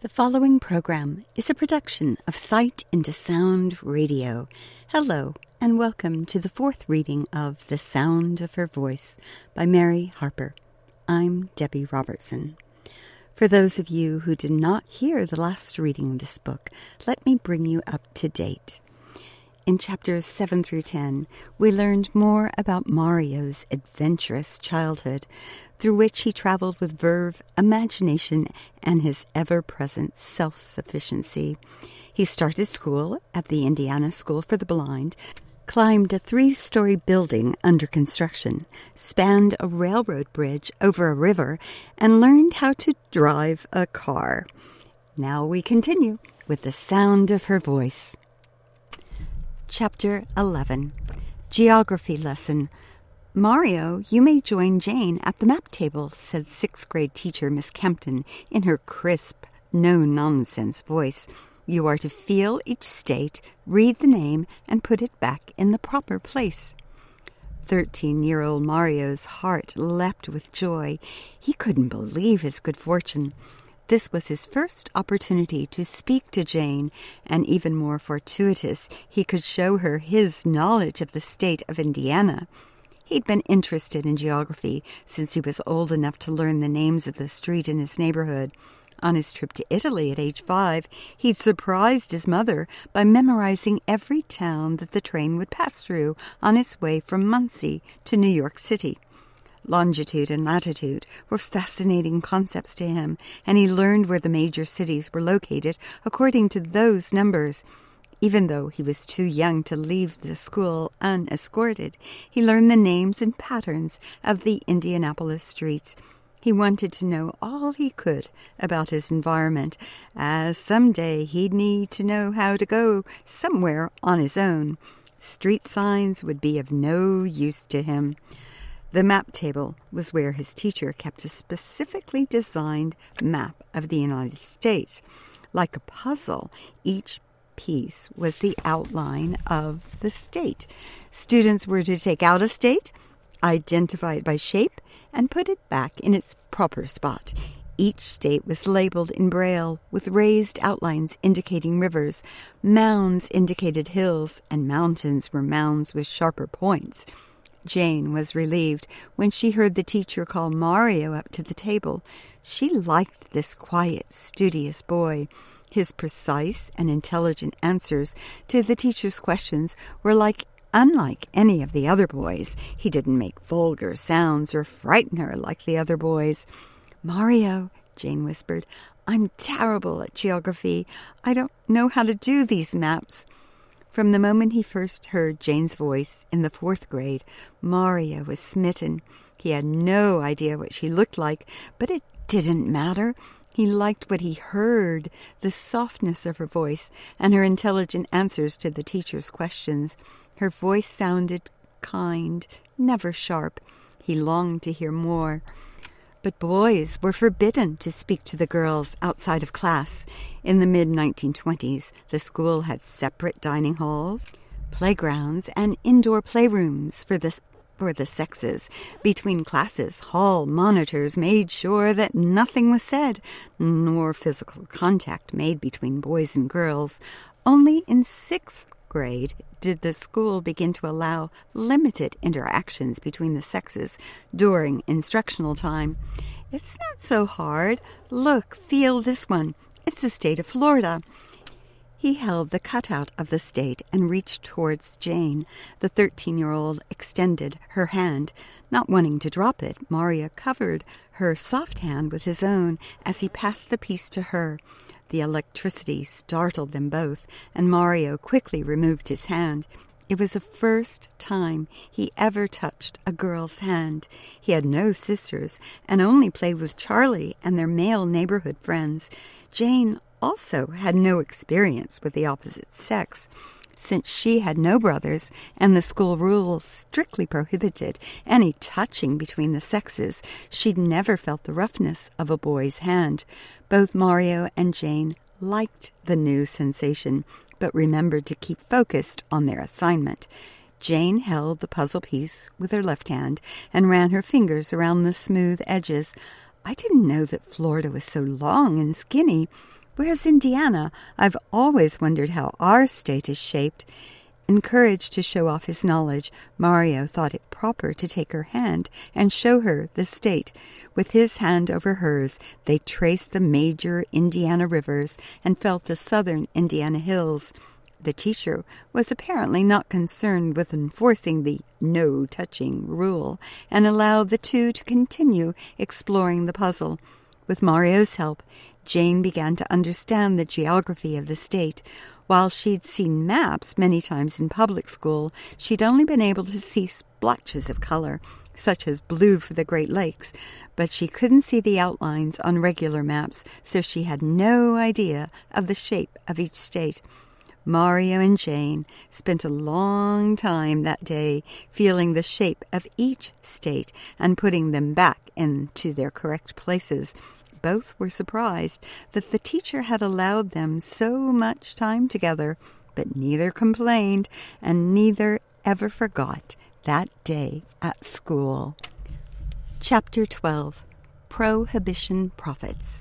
The following program is a production of Sight into Sound Radio. Hello, and welcome to the fourth reading of The Sound of Her Voice by Mary Harper. I'm Debbie Robertson. For those of you who did not hear the last reading of this book, let me bring you up to date. In chapters 7 through 10, we learned more about Mario's adventurous childhood, through which he traveled with verve, imagination, and his ever-present self-sufficiency. He started school at the Indiana School for the Blind, climbed a 3-story building under construction, spanned a railroad bridge over a river, and learned how to drive a car. Now we continue with The Sound of Her Voice. Chapter 11. Geography Lesson. "Mario, you may join Jane at the map table," said 6th grade teacher Miss Kempton in her crisp, no-nonsense voice. "You are to feel each state, read the name, and put it back in the proper place." 13-year-old Mario's heart leapt with joy. He couldn't believe his good fortune. This was his first opportunity to speak to Jane, and even more fortuitous, he could show her his knowledge of the state of Indiana. He'd been interested in geography since he was old enough to learn the names of the street in his neighborhood. On his trip to Italy at age 5, he'd surprised his mother by memorizing every town that the train would pass through on its way from Muncie to New York City. Longitude and latitude were fascinating concepts to him, and he learned where the major cities were located according to those numbers. Even though he was too young to leave the school unescorted, he learned the names and patterns of the Indianapolis streets. He wanted to know all he could about his environment, as someday he'd need to know how to go somewhere on his own. Street signs would be of no use to him. The map table was where his teacher kept a specifically designed map of the United States. Like a puzzle, each piece was the outline of the state. Students were to take out a state, identify it by shape, and put it back in its proper spot. Each state was labeled in Braille with raised outlines indicating rivers. Mounds indicated hills, and mountains were mounds with sharper points. Jane was relieved when she heard the teacher call Mario up to the table. She liked this quiet, studious boy. His precise and intelligent answers to the teacher's questions were unlike any of the other boys. He didn't make vulgar sounds or frighten her like the other boys. "Mario," Jane whispered, "I'm terrible at geography. I don't know how to do these maps." From the moment he first heard Jane's voice in the 4th grade, Mario was smitten. He had no idea what she looked like, but it didn't matter. He liked what he heard, the softness of her voice and her intelligent answers to the teacher's questions. Her voice sounded kind, never sharp. He longed to hear more. But boys were forbidden to speak to the girls outside of class. In the mid-1920s, the school had separate dining halls, playgrounds, and indoor playrooms for the sexes. Between classes, hall monitors made sure that nothing was said, nor physical contact made between boys and girls. Only in 6th grade did the school begin to allow limited interactions between the sexes during instructional time. "It's not so hard. Look, feel this one. It's the state of Florida." He held the cutout of the state and reached towards Jane. The 13-year-old extended her hand. Not wanting to drop it, Mario covered her soft hand with his own as he passed the piece to her. The electricity startled them both, and Mario quickly removed his hand. It was the first time he ever touched a girl's hand. He had no sisters and only played with Charlie and their male neighborhood friends. Jane also had no experience with the opposite sex. Since she had no brothers and the school rules strictly prohibited any touching between the sexes, she'd never felt the roughness of a boy's hand. Both Mario and Jane liked the new sensation, but remembered to keep focused on their assignment. Jane held the puzzle piece with her left hand and ran her fingers around the smooth edges. "I didn't know that Florida was so long and skinny. Where's Indiana? I've always wondered how our state is shaped." Encouraged to show off his knowledge, Mario thought it proper to take her hand and show her the state. With his hand over hers, they traced the major Indiana rivers and felt the southern Indiana hills. The teacher was apparently not concerned with enforcing the no-touching rule and allowed the two to continue exploring the puzzle. With Mario's help, Jane began to understand the geography of the state. While she'd seen maps many times in public school, she'd only been able to see splotches of color, such as blue for the Great Lakes, but she couldn't see the outlines on regular maps, so she had no idea of the shape of each state. Mario and Jane spent a long time that day feeling the shape of each state and putting them back into their correct places. Both were surprised that the teacher had allowed them so much time together, but neither complained and neither ever forgot that day at school. Chapter 12. Prohibition Profits.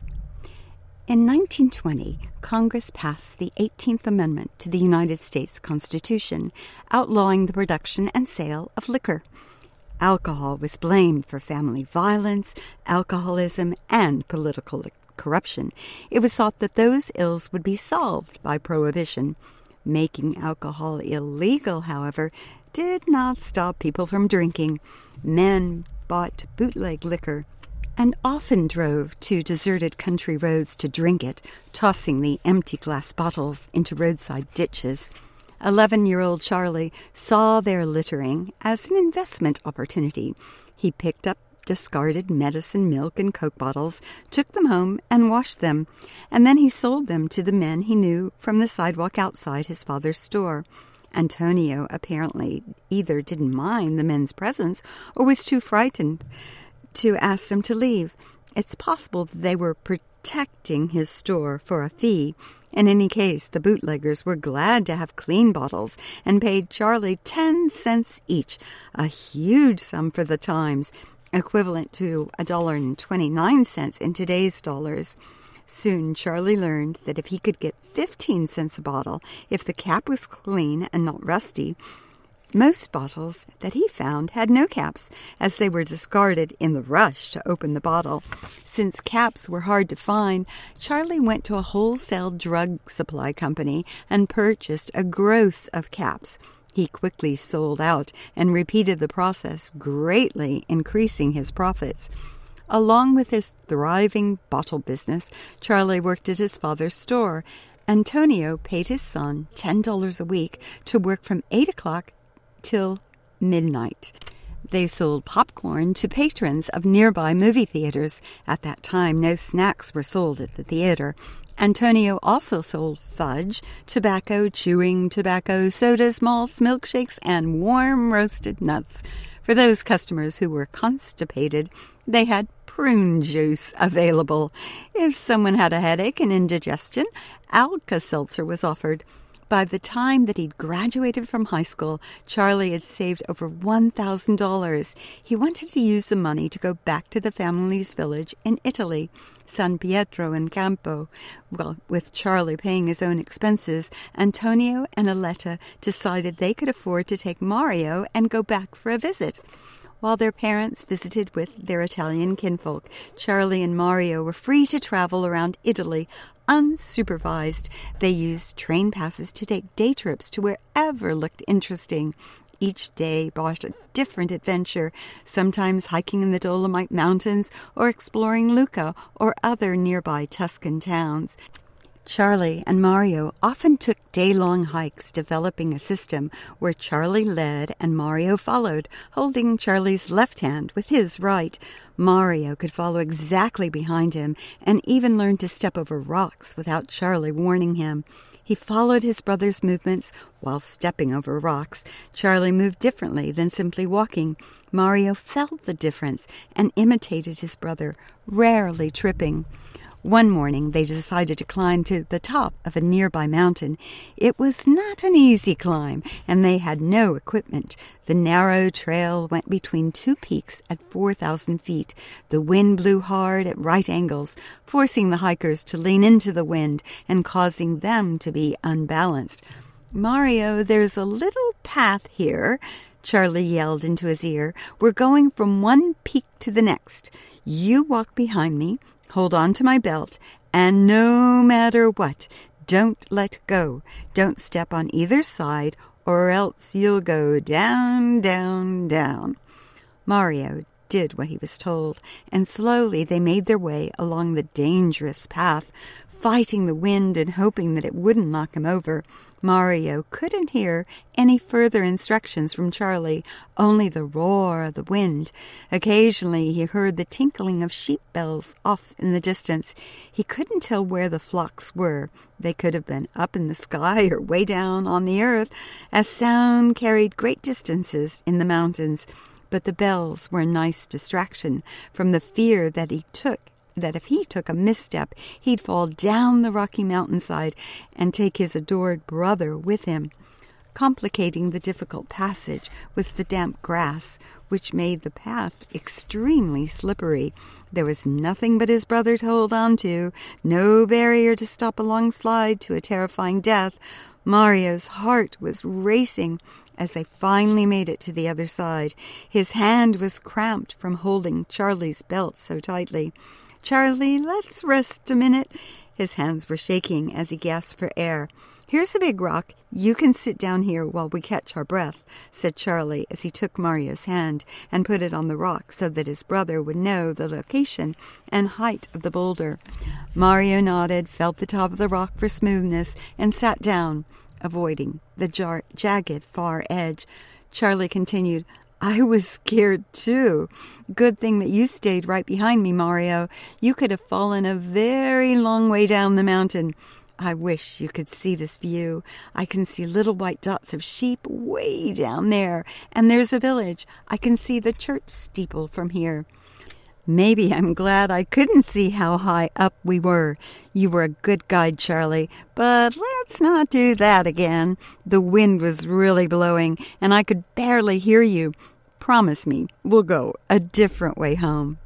In 1920, Congress passed the 18th Amendment to the United States Constitution, outlawing the production and sale of liquor. Alcohol was blamed for family violence, alcoholism, and political corruption. It was thought that those ills would be solved by prohibition. Making alcohol illegal, however, did not stop people from drinking. Men bought bootleg liquor and often drove to deserted country roads to drink it, tossing the empty glass bottles into roadside ditches. 11-year-old Charlie saw their littering as an investment opportunity. He picked up discarded medicine, milk, and Coke bottles, took them home and washed them, and then he sold them to the men he knew from the sidewalk outside his father's store. Antonio apparently either didn't mind the men's presence or was too frightened to ask them to leave. It's possible that they were protecting his store for a fee. In any case, the bootleggers were glad to have clean bottles and paid Charlie 10 cents each, a huge sum for the times, equivalent to $1.29 in today's dollars. Soon Charlie learned that if he could get 15 cents a bottle, if the cap was clean and not rusty, most bottles that he found had no caps, as they were discarded in the rush to open the bottle. Since caps were hard to find, Charlie went to a wholesale drug supply company and purchased a gross of caps. He quickly sold out and repeated the process, greatly increasing his profits. Along with his thriving bottle business, Charlie worked at his father's store. Antonio paid his son $10 a week to work from 8 o'clock till midnight. They sold popcorn to patrons of nearby movie theaters. At that time, no snacks were sold at the theater. Antonio also sold fudge, tobacco, chewing tobacco, sodas, malts, milkshakes, and warm roasted nuts. For those customers who were constipated, they had prune juice available. If someone had a headache and indigestion, Alka-Seltzer was offered. By the time that he'd graduated from high school, Charlie had saved over $1,000. He wanted to use the money to go back to the family's village in Italy, San Pietro in Campo. Well, with Charlie paying his own expenses, Antonio and Aletta decided they could afford to take Mario and go back for a visit. While their parents visited with their Italian kinfolk, Charlie and Mario were free to travel around Italy unsupervised. They used train passes to take day trips to wherever looked interesting. Each day brought a different adventure, sometimes hiking in the Dolomite Mountains or exploring Lucca or other nearby Tuscan towns. Charlie and Mario often took day-long hikes, developing a system where Charlie led and Mario followed, holding Charlie's left hand with his right. Mario could follow exactly behind him and even learn to step over rocks without Charlie warning him. He followed his brother's movements while stepping over rocks. Charlie moved differently than simply walking. Mario felt the difference and imitated his brother, rarely tripping. One morning they decided to climb to the top of a nearby mountain. It was not an easy climb, and they had no equipment. The narrow trail went between two peaks at 4,000 feet. The wind blew hard at right angles, forcing the hikers to lean into the wind and causing them to be unbalanced. "Mario, there's a little path here," Charlie yelled into his ear. "We're going from one peak to the next. You walk behind me. Hold on to my belt, and no matter what, don't let go. Don't step on either side, or else you'll go down, down, down." Mario did what he was told, and slowly they made their way along the dangerous path, fighting the wind and hoping that it wouldn't knock him over. Mario couldn't hear any further instructions from Charlie, only the roar of the wind. Occasionally he heard the tinkling of sheep bells off in the distance. He couldn't tell where the flocks were. They could have been up in the sky or way down on the earth, as sound carried great distances in the mountains. But the bells were a nice distraction from the fear that if he took a misstep, he'd fall down the rocky mountainside and take his adored brother with him. Complicating the difficult passage was the damp grass, which made the path extremely slippery. There was nothing but his brother to hold on to, no barrier to stop a long slide to a terrifying death. Mario's heart was racing as they finally made it to the other side. His hand was cramped from holding Charlie's belt so tightly. "Charlie, let's rest a minute." His hands were shaking as he gasped for air. "Here's a big rock. You can sit down here while we catch our breath," said Charlie as he took Mario's hand and put it on the rock so that his brother would know the location and height of the boulder. Mario nodded, felt the top of the rock for smoothness, and sat down, avoiding the jagged far edge. Charlie continued, "I was scared, too. Good thing that you stayed right behind me, Mario. You could have fallen a very long way down the mountain. I wish you could see this view. I can see little white dots of sheep way down there, and there's a village. I can see the church steeple from here." "Maybe I'm glad I couldn't see how high up we were. You were a good guide, Charlie, but let's not do that again. The wind was really blowing, and I could barely hear you. Promise me we'll go a different way home."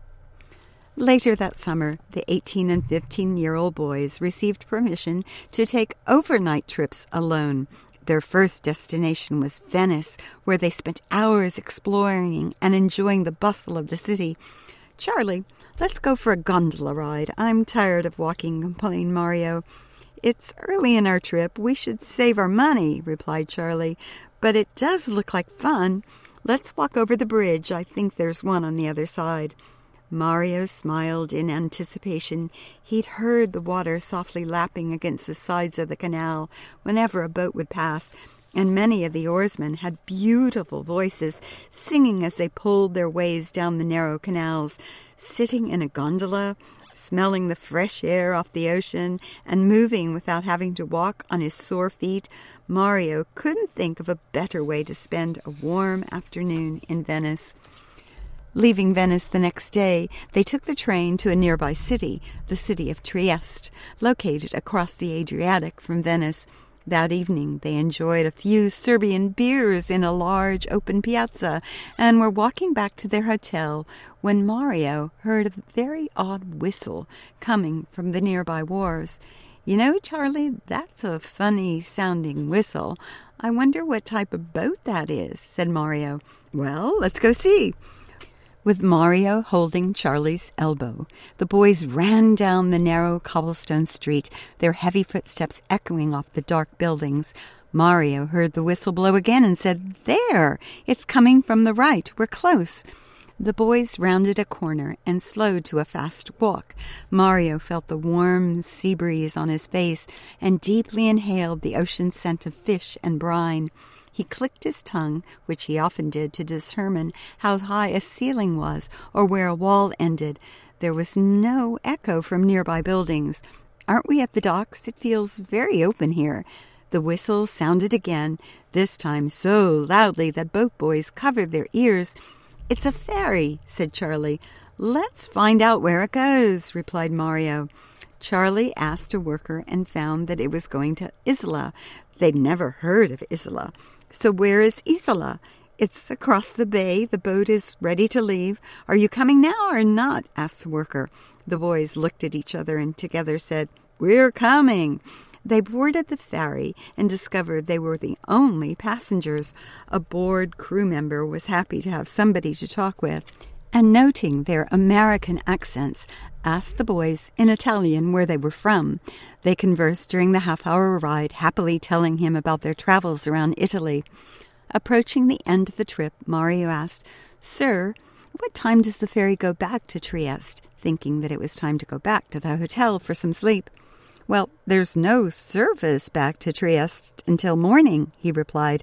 Later that summer, the 18 and 15-year-old boys received permission to take overnight trips alone. Their first destination was Venice, where they spent hours exploring and enjoying the bustle of the city. "Charlie, let's go for a gondola ride. I'm tired of walking," complained Mario. "It's early in our trip. We should save our money," replied Charlie. "But it does look like fun. Let's walk over the bridge. I think there's one on the other side." Mario smiled in anticipation. He'd heard the water softly lapping against the sides of the canal whenever a boat would pass, and many of the oarsmen had beautiful voices, singing as they pulled their ways down the narrow canals. Sitting in a gondola, smelling the fresh air off the ocean, and moving without having to walk on his sore feet, Mario couldn't think of a better way to spend a warm afternoon in Venice. Leaving Venice the next day, they took the train to a nearby city, the city of Trieste, located across the Adriatic from Venice. That evening they enjoyed a few Serbian beers in a large open piazza and were walking back to their hotel when Mario heard a very odd whistle coming from the nearby wharves. "You know, Charlie, that's a funny-sounding whistle. I wonder what type of boat that is," said Mario. "Well, let's go see." With Mario holding Charlie's elbow, the boys ran down the narrow cobblestone street, their heavy footsteps echoing off the dark buildings. Mario heard the whistle blow again and said, "There! It's coming from the right. We're close." The boys rounded a corner and slowed to a fast walk. Mario felt the warm sea breeze on his face and deeply inhaled the ocean scent of fish and brine. He clicked his tongue, which he often did, to determine how high a ceiling was or where a wall ended. There was no echo from nearby buildings. "Aren't we at the docks? It feels very open here." The whistle sounded again, this time so loudly that both boys covered their ears. "It's a ferry," said Charlie. "Let's find out where it goes," replied Mario. Charlie asked a worker and found that it was going to Isola. They'd never heard of Isola. So where is Isola? It's across the bay. The boat is ready to leave. Are you coming now or not? Asked the worker. The boys looked at each other and together said, We're coming. They boarded the ferry and discovered they were the only passengers. A bored crew member was happy to have somebody to talk with, and noting their American accents, asked the boys in Italian where they were from. They conversed during the half-hour ride, happily telling him about their travels around Italy. Approaching the end of the trip, Mario asked, Sir, what time does the ferry go back to Trieste? Thinking that it was time to go back to the hotel for some sleep. Well, there's no service back to Trieste until morning, he replied.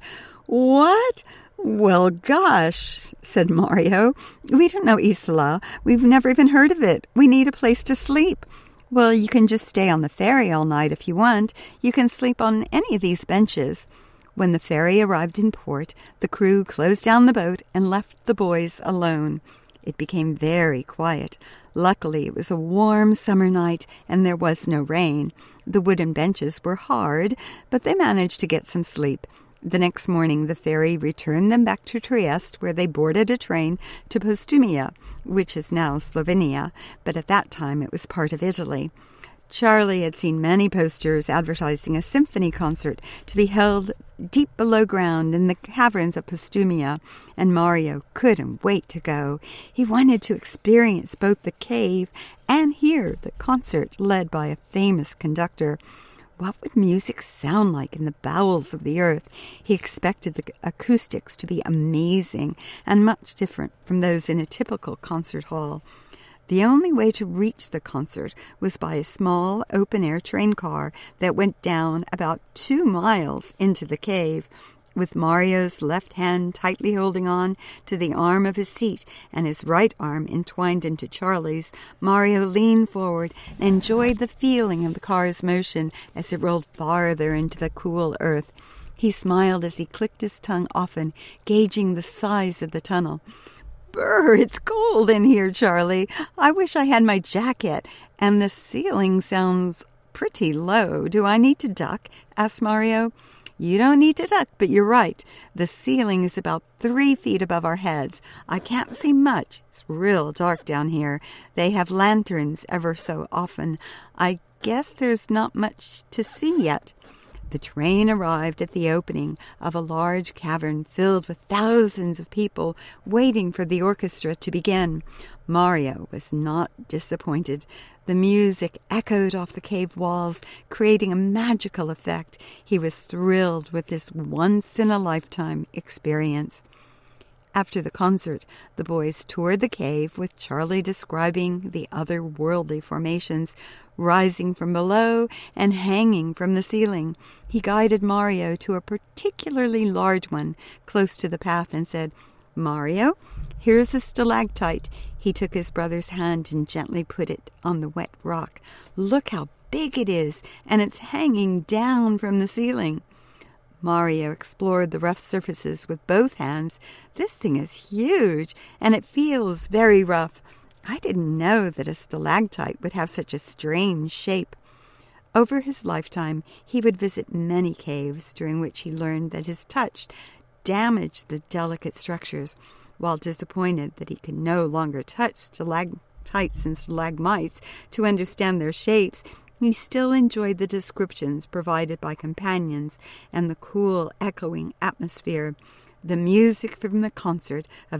What? Well, gosh, said Mario. We don't know Isola. We've never even heard of it. We need a place to sleep. Well, you can just stay on the ferry all night if you want. You can sleep on any of these benches. When the ferry arrived in port, the crew closed down the boat and left the boys alone. It became very quiet. Luckily, it was a warm summer night and there was no rain. The wooden benches were hard, but they managed to get some sleep. The next morning, the ferry returned them back to Trieste, where they boarded a train to Postumia, which is now Slovenia, but at that time it was part of Italy. Charlie had seen many posters advertising a symphony concert to be held deep below ground in the caverns of Postumia, and Mario couldn't wait to go. He wanted to experience both the cave and hear the concert led by a famous conductor. What would music sound like in the bowels of the earth? He expected the acoustics to be amazing and much different from those in a typical concert hall. The only way to reach the concert was by a small open-air train car that went down about 2 miles into the cave. With Mario's left hand tightly holding on to the arm of his seat and his right arm entwined into Charlie's, Mario leaned forward and enjoyed the feeling of the car's motion as it rolled farther into the cool earth. He smiled as he clicked his tongue often, gauging the size of the tunnel. Brr, it's cold in here, Charlie. I wish I had my jacket. And the ceiling sounds pretty low. Do I need to duck? Asked Mario. You don't need to duck, but you're right. The ceiling is about 3 feet above our heads. I can't see much. It's real dark down here. They have lanterns ever so often. I guess there's not much to see yet. The train arrived at the opening of a large cavern filled with thousands of people waiting for the orchestra to begin. Mario was not disappointed. The music echoed off the cave walls, creating a magical effect. He was thrilled with this once-in-a-lifetime experience. After the concert, the boys toured the cave, with Charlie describing the otherworldly formations rising from below and hanging from the ceiling. He guided Mario to a particularly large one close to the path and said, Mario, here's a stalactite. He took his brother's hand and gently put it on the wet rock. Look how big it is, and it's hanging down from the ceiling. Mario explored the rough surfaces with both hands. This thing is huge, and it feels very rough. I didn't know that a stalactite would have such a strange shape. Over his lifetime, he would visit many caves, during which he learned that his touch damaged the delicate structures. While disappointed that he could no longer touch stalactites and stalagmites to understand their shapes, he still enjoyed the descriptions provided by companions and the cool, echoing atmosphere. The music from the concert of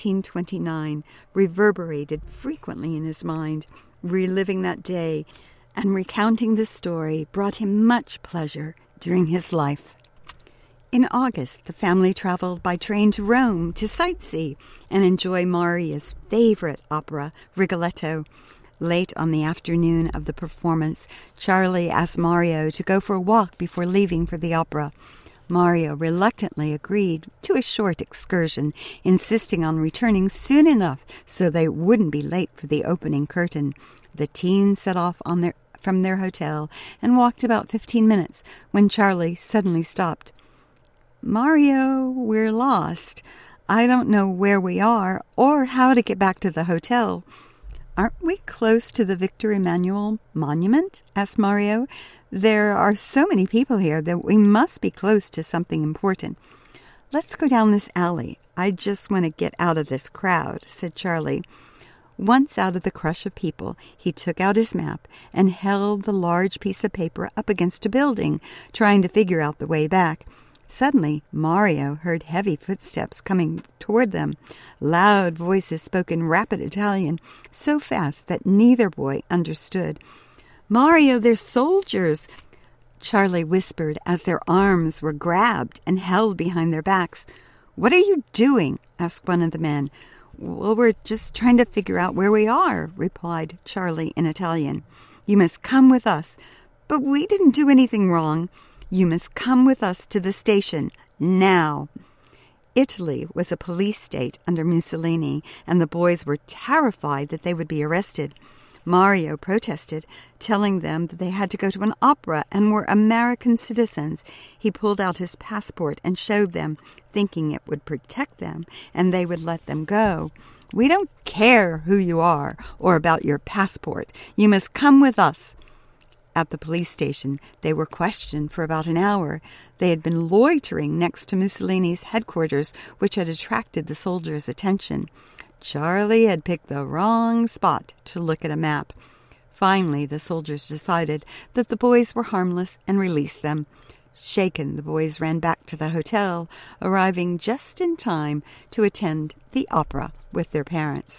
1929 reverberated frequently in his mind. Reliving that day and recounting the story brought him much pleasure during his life. In August, the family traveled by train to Rome to sightsee and enjoy Maria's favorite opera, Rigoletto. Late on the afternoon of the performance, Charlie asked Mario to go for a walk before leaving for the opera. Mario reluctantly agreed to a short excursion, insisting on returning soon enough so they wouldn't be late for the opening curtain. The teens set off from their hotel and walked about 15 minutes when Charlie suddenly stopped. Mario, we're lost. I don't know where we are or how to get back to the hotel. Aren't we close to the Victor Emmanuel Monument? Asked Mario. There are so many people here that we must be close to something important. Let's go down this alley. I just want to get out of this crowd, said Charlie. Once out of the crush of people, he took out his map and held the large piece of paper up against a building, trying to figure out the way back. Suddenly, Mario heard heavy footsteps coming toward them. Loud voices spoke in rapid Italian, so fast that neither boy understood. "Mario, they're soldiers!" Charlie whispered as their arms were grabbed and held behind their backs. "What are you doing?" asked one of the men. "Well, we're just trying to figure out where we are," replied Charlie in Italian. "You must come with us." "But we didn't do anything wrong." "You must come with us to the station, now." Italy was a police state under Mussolini, and the boys were terrified that they would be arrested. Mario protested, telling them that they had to go to an opera and were American citizens. He pulled out his passport and showed them, thinking it would protect them and they would let them go. "We don't care who you are or about your passport. You must come with us." At the police station, they were questioned for about an hour. They had been loitering next to Mussolini's headquarters, which had attracted the soldiers' attention. Charlie had picked the wrong spot to look at a map. Finally, the soldiers decided that the boys were harmless and released them. Shaken, the boys ran back to the hotel, arriving just in time to attend the opera with their parents.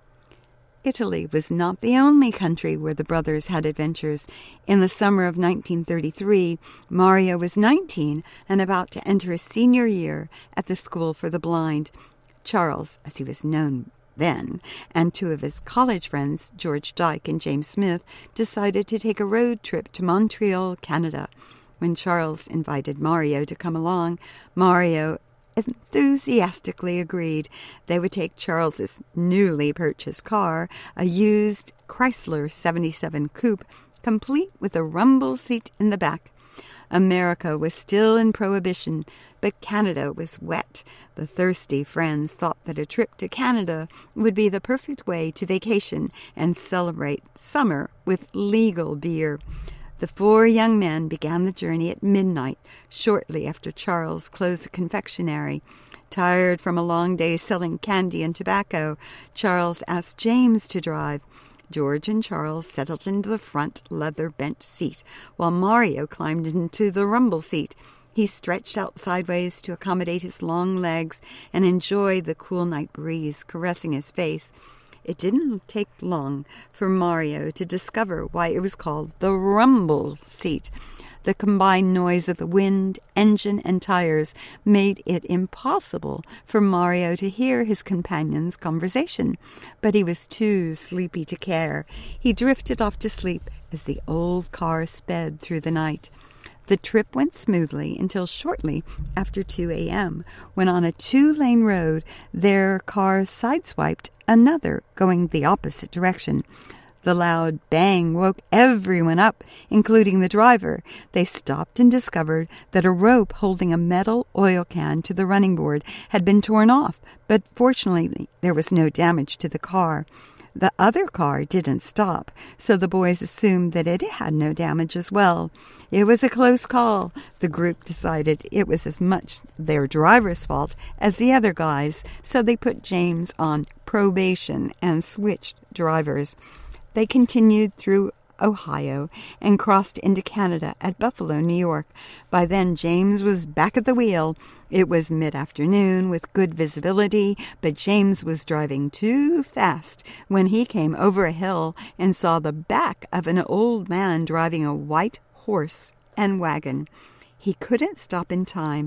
Italy was not the only country where the brothers had adventures. In the summer of 1933, Mario was 19 and about to enter his senior year at the School for the Blind. Charles, as he was known then, and two of his college friends, George Dyke and James Smith, decided to take a road trip to Montreal, Canada. When Charles invited Mario to come along, Mario enthusiastically agreed. They would take Charles's newly purchased car, a used Chrysler 77 coupe, complete with a rumble seat in the back. America was still in Prohibition, but Canada was wet. The thirsty friends thought that a trip to Canada would be the perfect way to vacation and celebrate summer with legal beer. The four young men began the journey at midnight, shortly after Charles closed the confectionery. Tired from a long day selling candy and tobacco, Charles asked James to drive. George and Charles settled into the front leather bench seat, while Mario climbed into the rumble seat. He stretched out sideways to accommodate his long legs and enjoyed the cool night breeze caressing his face. It didn't take long for Mario to discover why it was called the rumble seat. The combined noise of the wind, engine, and tires made it impossible for Mario to hear his companion's conversation, but he was too sleepy to care. He drifted off to sleep as the old car sped through the night. The trip went smoothly until shortly after 2 a.m., when on a 2-lane road, their car sideswiped another going the opposite direction. The loud bang woke everyone up, including the driver. They stopped and discovered that a rope holding a metal oil can to the running board had been torn off, but fortunately there was no damage to the car. The other car didn't stop, so the boys assumed that it had no damage as well. It was a close call. The group decided it was as much their driver's fault as the other guys, so they put James on probation and switched drivers. They continued through Ohio and crossed into Canada at Buffalo, New York. By then, James was back at the wheel. It was mid-afternoon with good visibility, but James was driving too fast when he came over a hill and saw the back of an old man driving a white horse and wagon. He couldn't stop in time,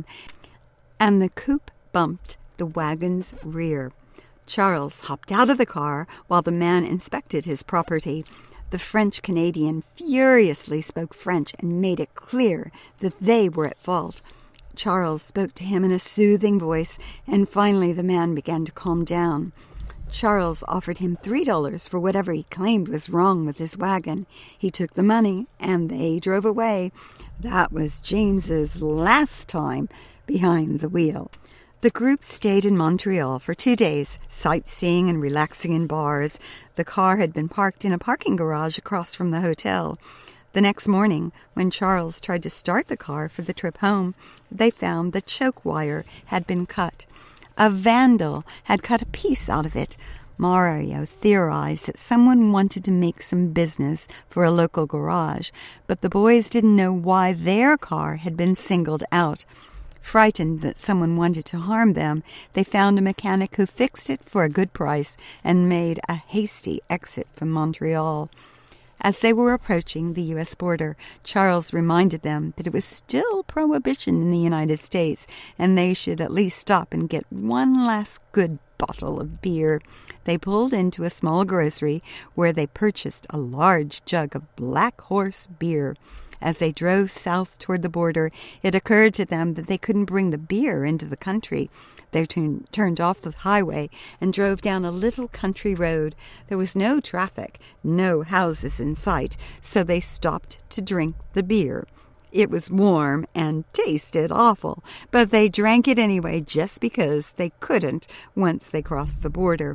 and the coupe bumped the wagon's rear. Charles hopped out of the car while the man inspected his property. The French-Canadian furiously spoke French and made it clear that they were at fault. Charles spoke to him in a soothing voice, and finally the man began to calm down. Charles offered him $3 for whatever he claimed was wrong with his wagon. He took the money, and they drove away. That was James's last time behind the wheel. The group stayed in Montreal for 2 days, sightseeing and relaxing in bars. The car had been parked in a parking garage across from the hotel. The next morning, when Charles tried to start the car for the trip home, they found the choke wire had been cut. A vandal had cut a piece out of it. Mario theorized that someone wanted to make some business for a local garage, but the boys didn't know why their car had been singled out. Frightened that someone wanted to harm them, they found a mechanic who fixed it for a good price and made a hasty exit from Montreal. As they were approaching the U.S. border, Charles reminded them that it was still prohibition in the United States, and they should at least stop and get one last good bottle of beer. They pulled into a small grocery where they purchased a large jug of Black Horse beer. As they drove south toward the border, it occurred to them that they couldn't bring the beer into the country. They turned off the highway and drove down a little country road. There was no traffic, no houses in sight, so they stopped to drink the beer. It was warm and tasted awful, but they drank it anyway just because they couldn't once they crossed the border.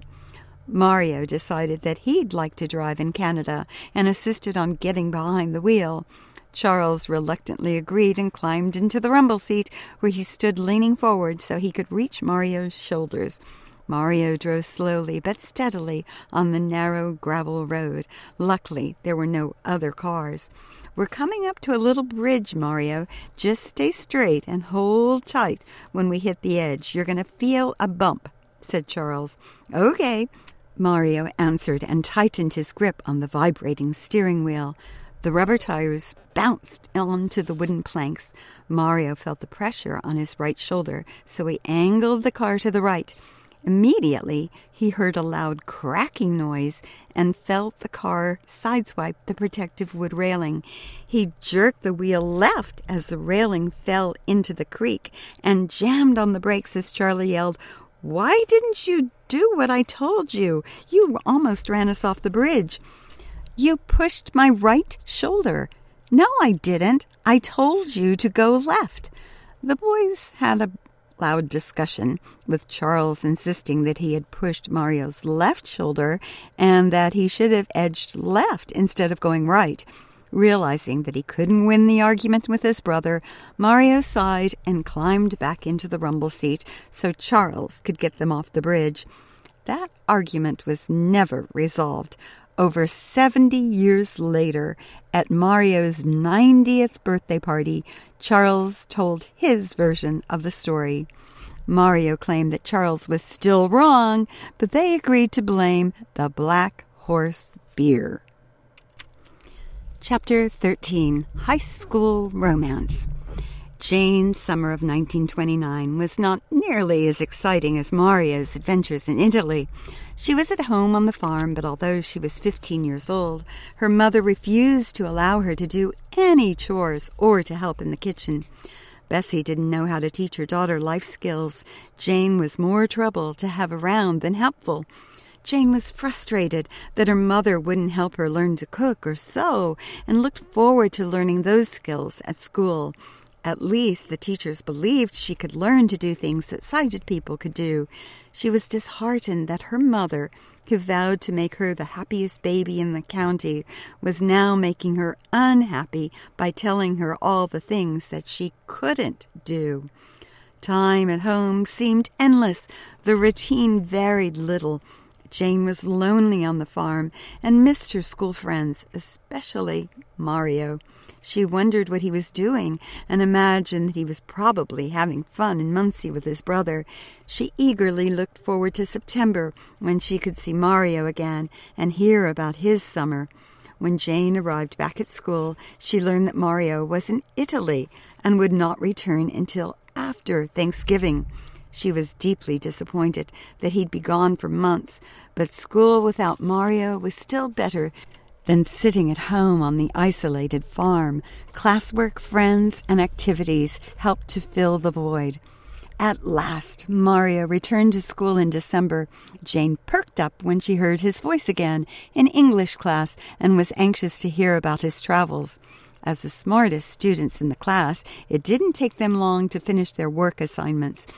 Mario decided that he'd like to drive in Canada and insisted on getting behind the wheel. Charles reluctantly agreed and climbed into the rumble seat, where he stood leaning forward so he could reach Mario's shoulders. Mario drove slowly but steadily on the narrow gravel road. Luckily, there were no other cars. "We're coming up to a little bridge, Mario. Just stay straight and hold tight when we hit the edge. You're going to feel a bump," said Charles. "Okay," Mario answered and tightened his grip on the vibrating steering wheel. The rubber tires bounced onto the wooden planks. Mario felt the pressure on his right shoulder, so he angled the car to the right. Immediately, he heard a loud cracking noise and felt the car sideswipe the protective wood railing. He jerked the wheel left as the railing fell into the creek and jammed on the brakes as Charlie yelled, "Why didn't you do what I told you? You almost ran us off the bridge." "You pushed my right shoulder." "No, I didn't. I told you to go left." The boys had a loud discussion, with Charles insisting that he had pushed Mario's left shoulder and that he should have edged left instead of going right. Realizing that he couldn't win the argument with his brother, Mario sighed and climbed back into the rumble seat so Charles could get them off the bridge. That argument was never resolved. Over 70 years later, at Mario's 90th birthday party, Charles told his version of the story. Mario claimed that Charles was still wrong, but they agreed to blame the Black Horse beer. Chapter 13. High School Romance. Jane's summer of 1929 was not nearly as exciting as Mario's adventures in Italy. She was at home on the farm, but although she was 15 years old, her mother refused to allow her to do any chores or to help in the kitchen. Bessie didn't know how to teach her daughter life skills. Jane was more trouble to have around than helpful. Jane was frustrated that her mother wouldn't help her learn to cook or sew and looked forward to learning those skills at school. At least the teachers believed she could learn to do things that sighted people could do. She was disheartened that her mother, who vowed to make her the happiest baby in the county, was now making her unhappy by telling her all the things that she couldn't do. Time at home seemed endless. The routine varied little. Jane was lonely on the farm and missed her school friends, especially Mario. She wondered what he was doing and imagined that he was probably having fun in Muncie with his brother. She eagerly looked forward to September, when she could see Mario again and hear about his summer. When Jane arrived back at school, she learned that Mario was in Italy and would not return until after Thanksgiving. She was deeply disappointed that he'd be gone for months, but school without Mario was still better than sitting at home on the isolated farm. Classwork, friends, and activities helped to fill the void. At last, Mario returned to school in December. Jane perked up when she heard his voice again in English class and was anxious to hear about his travels. As the smartest students in the class, it didn't take them long to finish their work assignments.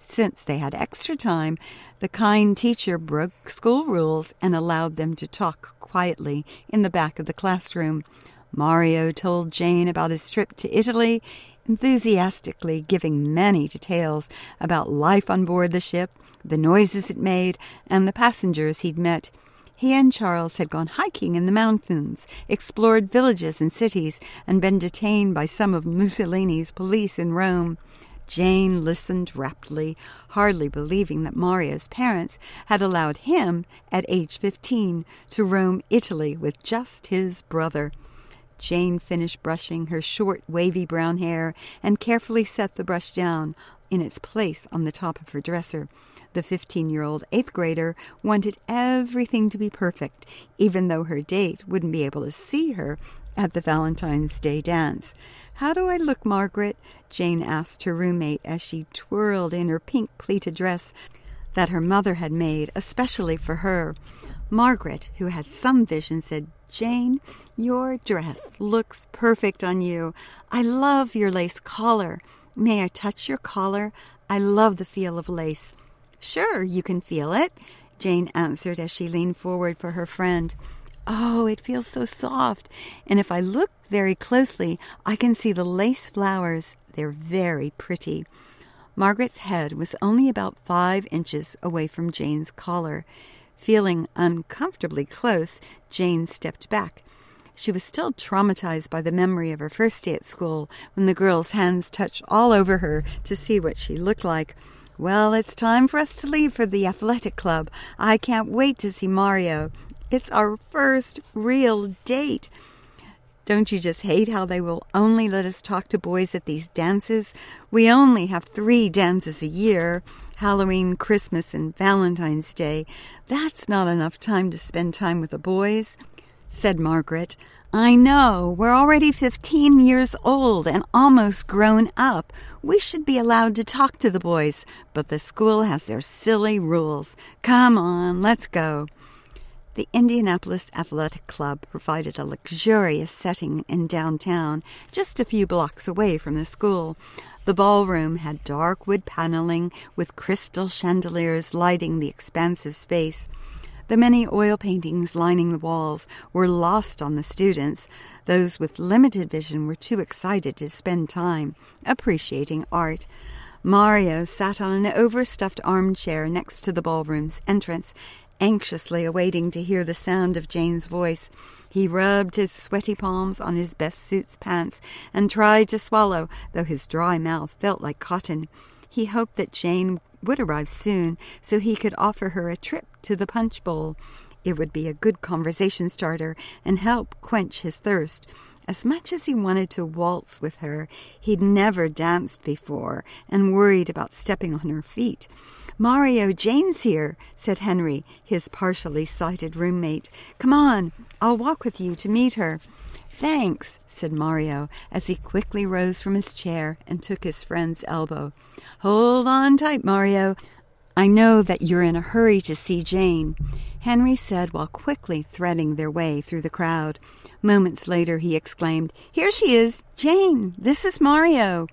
Since they had extra time, the kind teacher broke school rules and allowed them to talk quietly in the back of the classroom. Mario told Jane about his trip to Italy, enthusiastically giving many details about life on board the ship, the noises it made, and the passengers he'd met. He and Charles had gone hiking in the mountains, explored villages and cities, and been detained by some of Mussolini's police in Rome. Jane listened raptly, hardly believing that Mario's parents had allowed him, at age 15, to roam Italy with just his brother. Jane finished brushing her short, wavy brown hair and carefully set the brush down in its place on the top of her dresser. The 15-year-old 8th grader wanted everything to be perfect, even though her date wouldn't be able to see her at the Valentine's Day dance. "How do I look, Margaret?" Jane asked her roommate as she twirled in her pink pleated dress that her mother had made especially for her. Margaret, who had some vision, said, "Jane, your dress looks perfect on you. I love your lace collar. May I touch your collar? I love the feel of lace." "Sure, you can feel it," Jane answered as she leaned forward for her friend. "Oh, it feels so soft, and if I look very closely, I can see the lace flowers. They're very pretty." Margaret's head was only about 5 inches away from Jane's collar. Feeling uncomfortably close, Jane stepped back. She was still traumatized by the memory of her first day at school, when the girls' hands touched all over her to see what she looked like. "Well, it's time for us to leave for the athletic club. I can't wait to see Mario. It's our first real date." "Don't you just hate how they will only let us talk to boys at these dances? We only have 3 dances a year, Halloween, Christmas, and Valentine's Day. That's not enough time to spend time with the boys," said Margaret. "I know, we're already 15 years old and almost grown up. We should be allowed to talk to the boys, but the school has their silly rules. Come on, let's go." The Indianapolis Athletic Club provided a luxurious setting in downtown, just a few blocks away from the school. The ballroom had dark wood paneling with crystal chandeliers lighting the expansive space. The many oil paintings lining the walls were lost on the students. Those with limited vision were too excited to spend time appreciating art. Mario sat on an overstuffed armchair next to the ballroom's entrance, anxiously awaiting to hear the sound of Jane's voice. He rubbed his sweaty palms on his best suit's pants and tried to swallow, though his dry mouth felt like cotton. He hoped that Jane would arrive soon so he could offer her a trip to the punch bowl. It would be a good conversation starter and help quench his thirst. As much as he wanted to waltz with her, he'd never danced before and worried about stepping on her feet. "Mario, Jane's here," said Henry, his partially sighted roommate. "Come on, I'll walk with you to meet her." "Thanks," said Mario, as he quickly rose from his chair and took his friend's elbow. "Hold on tight, Mario. I know that you're in a hurry to see Jane," Henry said while quickly threading their way through the crowd. Moments later he exclaimed, "Here she is! Jane, this is Mario!"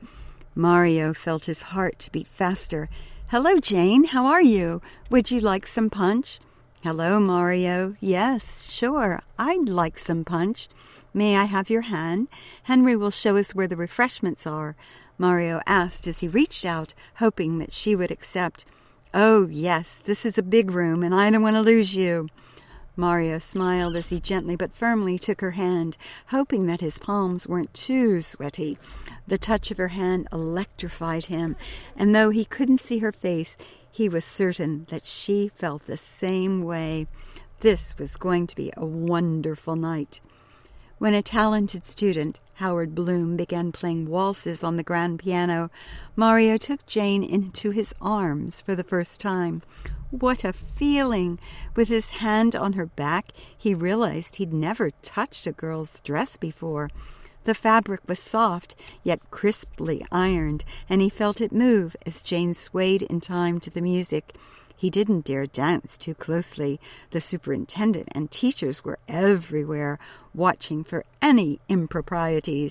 Mario felt his heart beat faster. "Hello, Jane. How are you? Would you like some punch?" "Hello, Mario. Yes, sure. I'd like some punch. May I have your hand? Henry will show us where the refreshments are," Mario asked as he reached out, hoping that she would accept. "Oh, yes, this is a big room, and I don't want to lose you." Mario smiled as he gently but firmly took her hand, hoping that his palms weren't too sweaty. The touch of her hand electrified him, and though he couldn't see her face, he was certain that she felt the same way. This was going to be a wonderful night. When a talented student, Howard Bloom, began playing waltzes on the grand piano, Mario took Jane into his arms for the first time. What a feeling! With his hand on her back, he realized he'd never touched a girl's dress before. The fabric was soft, yet crisply ironed, and he felt it move as Jane swayed in time to the music. He didn't dare dance too closely. The superintendent and teachers were everywhere, watching for any improprieties.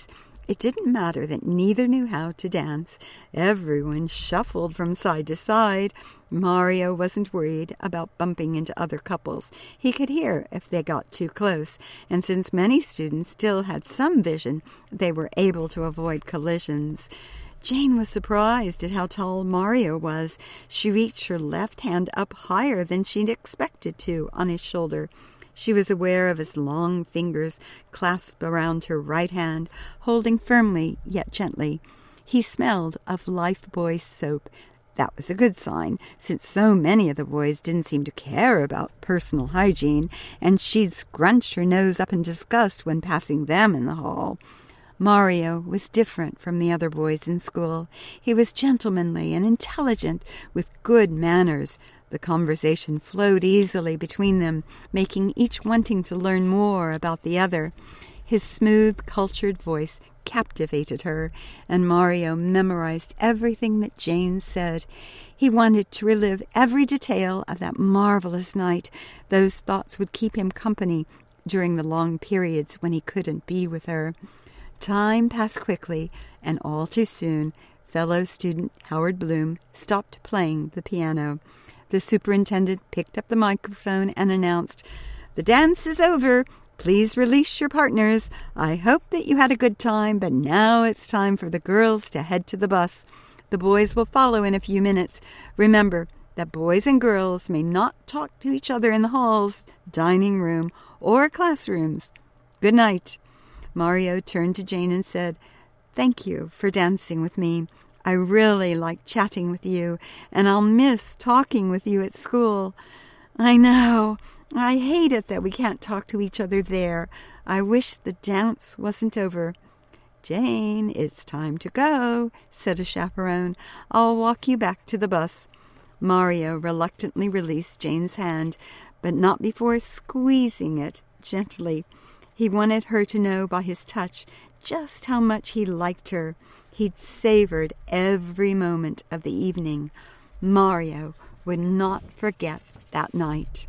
It didn't matter that neither knew how to dance. Everyone shuffled from side to side. Mario wasn't worried about bumping into other couples. He could hear if they got too close, and since many students still had some vision, they were able to avoid collisions. Jane was surprised at how tall Mario was. She reached her left hand up higher than she'd expected to on his shoulder. She was aware of his long fingers clasped around her right hand, holding firmly yet gently. He smelled of Lifebuoy soap. That was a good sign, since so many of the boys didn't seem to care about personal hygiene, and she'd scrunched her nose up in disgust when passing them in the hall. Mario was different from the other boys in school. He was gentlemanly and intelligent, with good manners. The conversation flowed easily between them, making each wanting to learn more about the other. His smooth, cultured voice captivated her, and Mario memorized everything that Jane said. He wanted to relive every detail of that marvelous night. Those thoughts would keep him company during the long periods when he couldn't be with her. Time passed quickly, and all too soon, fellow student Howard Bloom stopped playing the piano. The superintendent picked up the microphone and announced, "The dance is over. Please release your partners. I hope that you had a good time, but now it's time for the girls to head to the bus. The boys will follow in a few minutes. Remember that boys and girls may not talk to each other in the halls, dining room, or classrooms. Good night." Mario turned to Jane and said, "Thank you for dancing with me. I really like chatting with you, and I'll miss talking with you at school. I know. I hate it that we can't talk to each other there. I wish the dance wasn't over." "Jane, it's time to go," said a chaperone. "I'll walk you back to the bus." Mario reluctantly released Jane's hand, but not before squeezing it gently. He wanted her to know by his touch just how much he liked her. He'd savored every moment of the evening. Mario would not forget that night.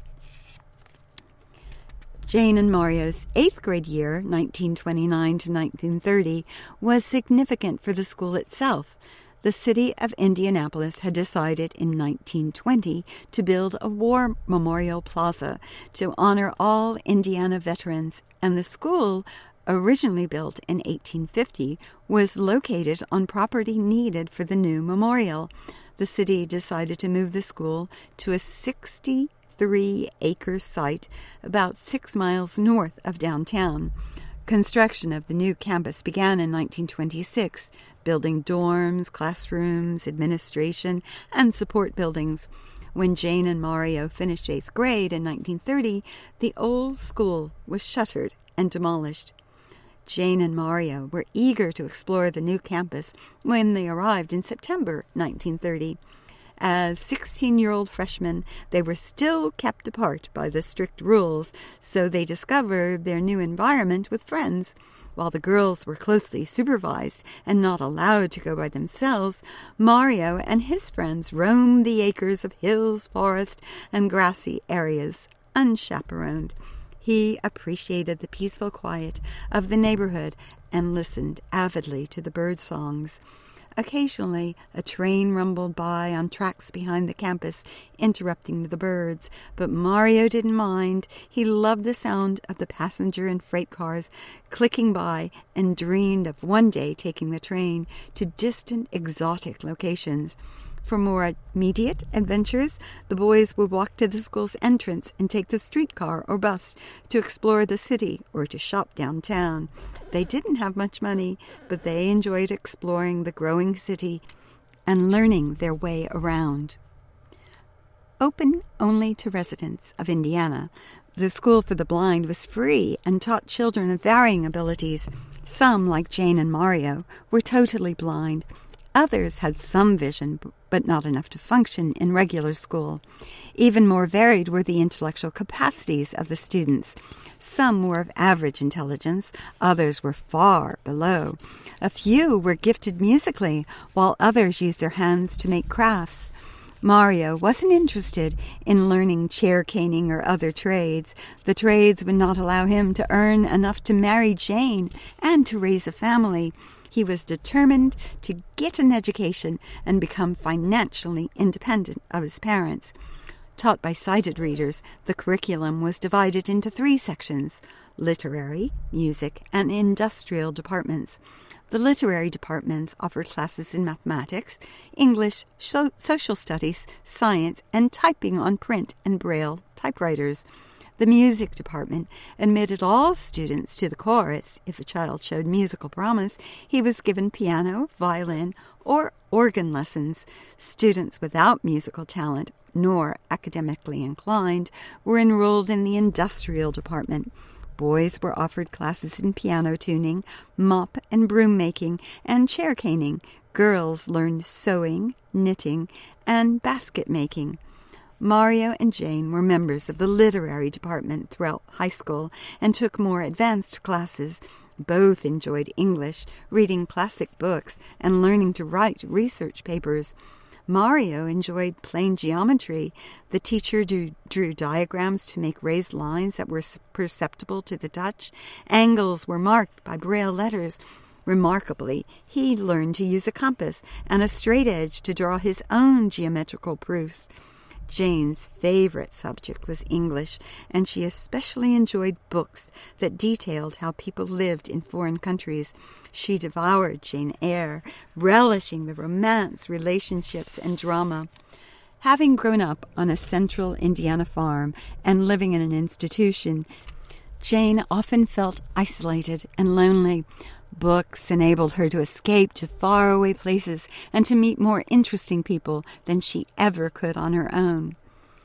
Jane and Mario's 8th grade year, 1929 to 1930, was significant for the school itself. The city of Indianapolis had decided in 1920 to build a war memorial plaza to honor all Indiana veterans, and the school, originally built in 1850, was located on property needed for the new memorial. The city decided to move the school to a 63-acre site about 6 miles north of downtown. Construction of the new campus began in 1926, building dorms, classrooms, administration, and support buildings. When Jane and Mario finished 8th grade in 1930, the old school was shuttered and demolished. Jane and Mario were eager to explore the new campus when they arrived in September 1930. As 16-year-old freshmen, they were still kept apart by the strict rules, so they discovered their new environment with friends. While the girls were closely supervised and not allowed to go by themselves, Mario and his friends roamed the acres of hills, forest, and grassy areas, unchaperoned. He appreciated the peaceful quiet of the neighborhood and listened avidly to the bird songs. Occasionally, a train rumbled by on tracks behind the campus, interrupting the birds, but Mario didn't mind. He loved the sound of the passenger and freight cars clicking by and dreamed of one day taking the train to distant, exotic locations. For more immediate adventures, the boys would walk to the school's entrance and take the streetcar or bus to explore the city or to shop downtown. They didn't have much money, but they enjoyed exploring the growing city and learning their way around. Open only to residents of Indiana, the School for the Blind was free and taught children of varying abilities. Some, like Jane and Mario, were totally blind. Others had some vision, but not enough to function in regular school. Even more varied were the intellectual capacities of the students. Some were of average intelligence, others were far below. A few were gifted musically, while others used their hands to make crafts. Mario wasn't interested in learning chair caning or other trades. The trades would not allow him to earn enough to marry Jane and to raise a family. He was determined to get an education and become financially independent of his parents. Taught by sighted readers, the curriculum was divided into 3 sections: literary, music, and industrial departments. The literary departments offered classes in mathematics, English, social studies, science, and typing on print and braille typewriters. The music department admitted all students to the chorus. If a child showed musical promise, he was given piano, violin, or organ lessons. Students without musical talent, nor academically inclined, were enrolled in the industrial department. Boys were offered classes in piano tuning, mop and broom making, and chair caning. Girls learned sewing, knitting, and basket making. Mario and Jane were members of the literary department throughout high school and took more advanced classes. Both enjoyed English, reading classic books, and learning to write research papers. Mario enjoyed plain geometry. The teacher drew diagrams to make raised lines that were perceptible to the touch. Angles were marked by braille letters. Remarkably, he learned to use a compass and a straight edge to draw his own geometrical proofs. Jane's favorite subject was English, and she especially enjoyed books that detailed how people lived in foreign countries. She devoured Jane Eyre, relishing the romance, relationships, and drama. Having grown up on a central Indiana farm and living in an institution, Jane often felt isolated and lonely. Books enabled her to escape to faraway places and to meet more interesting people than she ever could on her own.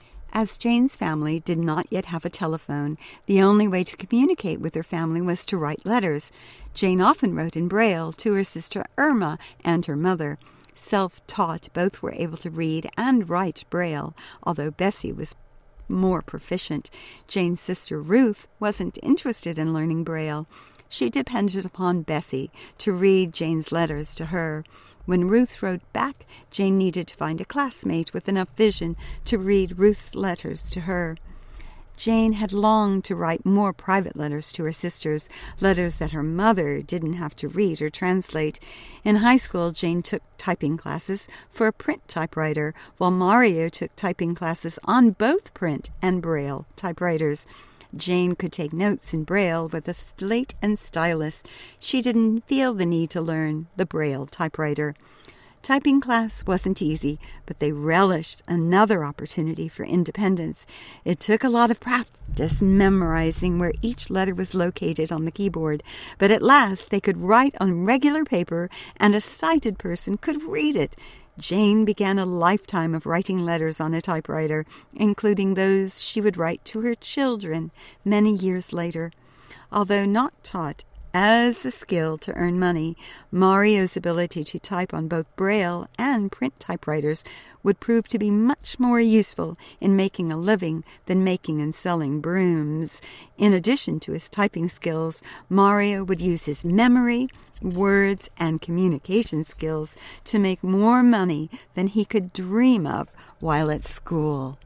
As Jane's family did not yet have a telephone, the only way to communicate with her family was to write letters. Jane often wrote in Braille to her sister Irma and her mother. Self-taught, both were able to read and write Braille, although Bessie was more proficient. Jane's sister Ruth wasn't interested in learning Braille. She depended upon Bessie to read Jane's letters to her. When Ruth wrote back, Jane needed to find a classmate with enough vision to read Ruth's letters to her. Jane had longed to write more private letters to her sisters, letters that her mother didn't have to read or translate. In high school, Jane took typing classes for a print typewriter, while Mario took typing classes on both print and Braille typewriters. Jane could take notes in Braille with a slate and stylus. She didn't feel the need to learn the Braille typewriter. Typing class wasn't easy, but they relished another opportunity for independence. It took a lot of practice memorizing where each letter was located on the keyboard, but at last they could write on regular paper and a sighted person could read it. Jane began a lifetime of writing letters on a typewriter, including those she would write to her children many years later. Although not taught as a skill to earn money, Mario's ability to type on both Braille and print typewriters would prove to be much more useful in making a living than making and selling brooms. In addition to his typing skills, Mario would use his memory, words, and communication skills to make more money than he could dream of while at school.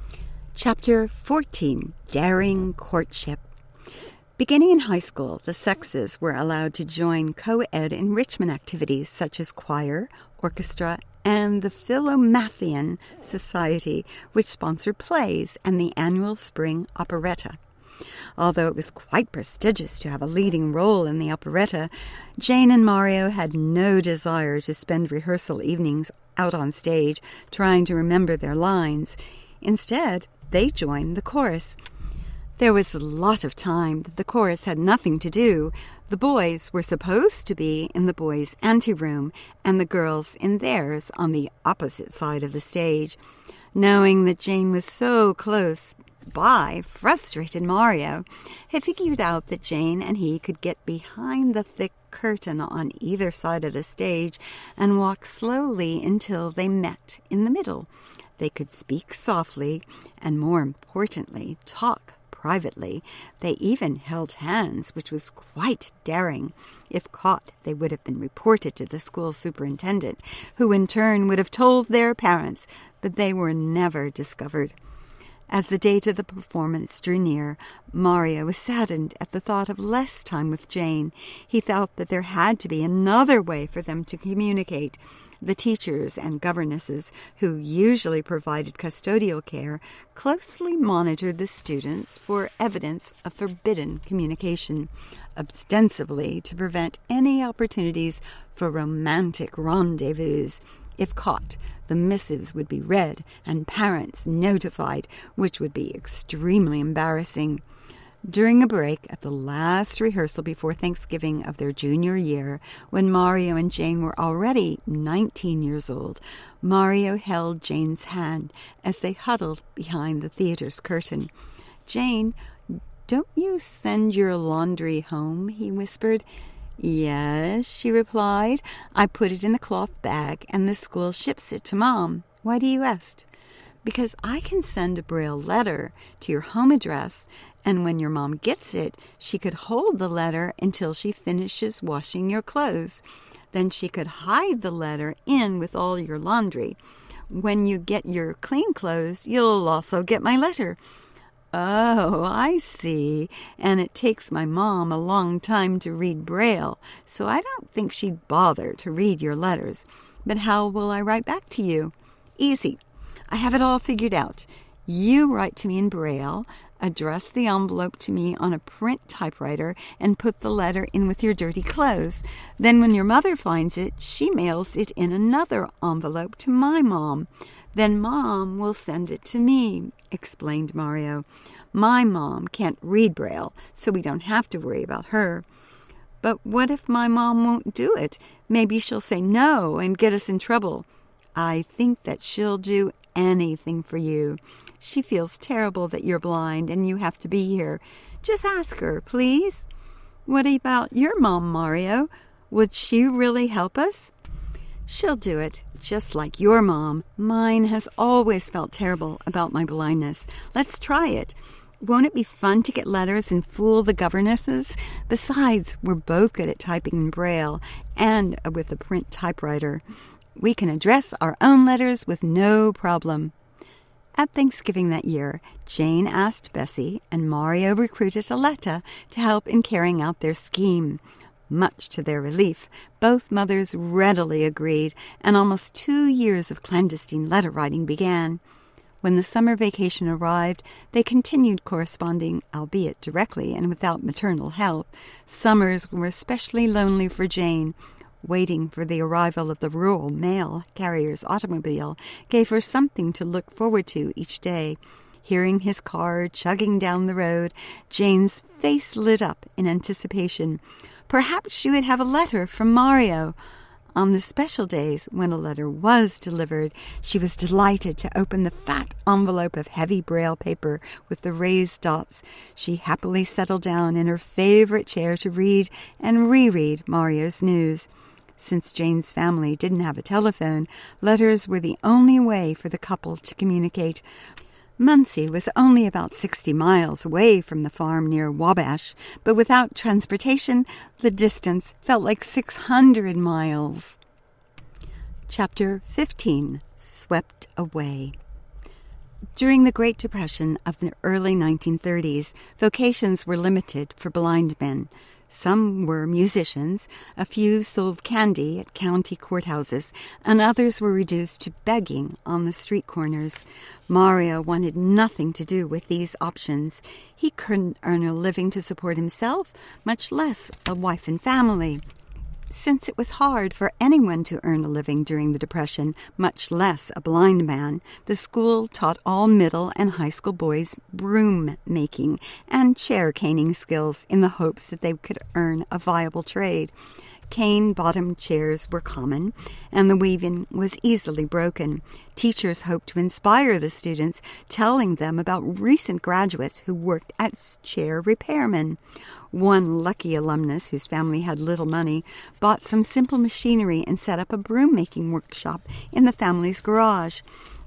Chapter 14. Daring Courtship. Beginning in high school, the sexes were allowed to join co-ed enrichment activities such as choir, orchestra, and the Philomathian Society, which sponsored plays and the annual spring operetta. Although it was quite prestigious to have a leading role in the operetta, Jane and Mario had no desire to spend rehearsal evenings out on stage trying to remember their lines. Instead, they joined the chorus. There was a lot of time that the chorus had nothing to do. The boys were supposed to be in the boys' anteroom and the girls in theirs on the opposite side of the stage. Knowing that Jane was so close by frustrated Mario. He figured out that Jane and he could get behind the thick curtain on either side of the stage and walk slowly until they met in the middle. They could speak softly and, more importantly, talk privately. They even held hands, which was quite daring. If caught, they would have been reported to the school superintendent, who in turn would have told their parents, but they were never discovered. As the date of the performance drew near, Mario was saddened at the thought of less time with Jane. He felt that there had to be another way for them to communicate. The teachers and governesses, who usually provided custodial care, closely monitored the students for evidence of forbidden communication, ostensibly to prevent any opportunities for romantic rendezvous. If caught, the missives would be read and parents notified, which would be extremely embarrassing. During a break at the last rehearsal before Thanksgiving of their junior year, when Mario and Jane were already 19 years old, Mario held Jane's hand as they huddled behind the theater's curtain. "Jane, don't you send your laundry home?" he whispered. "Yes," she replied. "I put it in a cloth bag, and the school ships it to Mom. Why do you ask?" "Because I can send a Braille letter to your home address, and when your mom gets it, she could hold the letter until she finishes washing your clothes. Then she could hide the letter in with all your laundry. When you get your clean clothes, you'll also get my letter." "Oh, I see. And it takes my mom a long time to read Braille, so I don't think she'd bother to read your letters. But how will I write back to you?" "Easy. I have it all figured out. You write to me in Braille, address the envelope to me on a print typewriter, and put the letter in with your dirty clothes. Then when your mother finds it, she mails it in another envelope to my mom. Then Mom will send it to me," explained Mario. "My mom can't read Braille, so we don't have to worry about her." "But what if my mom won't do it? Maybe she'll say no and get us in trouble." "I think that she'll do anything for you. She feels terrible that you're blind and you have to be here. Just ask her, please." "What about your mom, Mario? Would she really help us?" "She'll do it, just like your mom. Mine has always felt terrible about my blindness. Let's try it. Won't it be fun to get letters and fool the governesses? Besides, we're both good at typing in Braille and with a print typewriter. We can address our own letters with no problem." At Thanksgiving that year, Jane asked Bessie, and Mario recruited Aletta to help in carrying out their scheme. Much to their relief, both mothers readily agreed, and almost 2 years of clandestine letter writing began. When the summer vacation arrived, they continued corresponding, albeit directly and without maternal help. Summers were especially lonely for Jane. Waiting for the arrival of the rural mail carrier's automobile gave her something to look forward to each day. Hearing his car chugging down the road, Jane's face lit up in anticipation. Perhaps she would have a letter from Mario. On the special days when a letter was delivered, she was delighted to open the fat envelope of heavy Braille paper with the raised dots. She happily settled down in her favorite chair to read and reread Mario's news. Since Jane's family didn't have a telephone, letters were the only way for the couple to communicate. Muncie was only about 60 miles away from the farm near Wabash, but without transportation, the distance felt like 600 miles. Chapter 15. Swept Away. During the Great Depression of the early 1930s, vocations were limited for blind men. Some were musicians, a few sold candy at county courthouses, and others were reduced to begging on the street corners. Mario wanted nothing to do with these options. He couldn't earn a living to support himself, much less a wife and family. Since it was hard for anyone to earn a living during the Depression, much less a blind man, the school taught all middle and high school boys broom making and chair caning skills in the hopes that they could earn a viable trade. Cane-bottomed chairs were common, and the weaving was easily broken. Teachers hoped to inspire the students, telling them about recent graduates who worked as chair repairmen. One lucky alumnus, whose family had little money, bought some simple machinery and set up a broom-making workshop in the family's garage.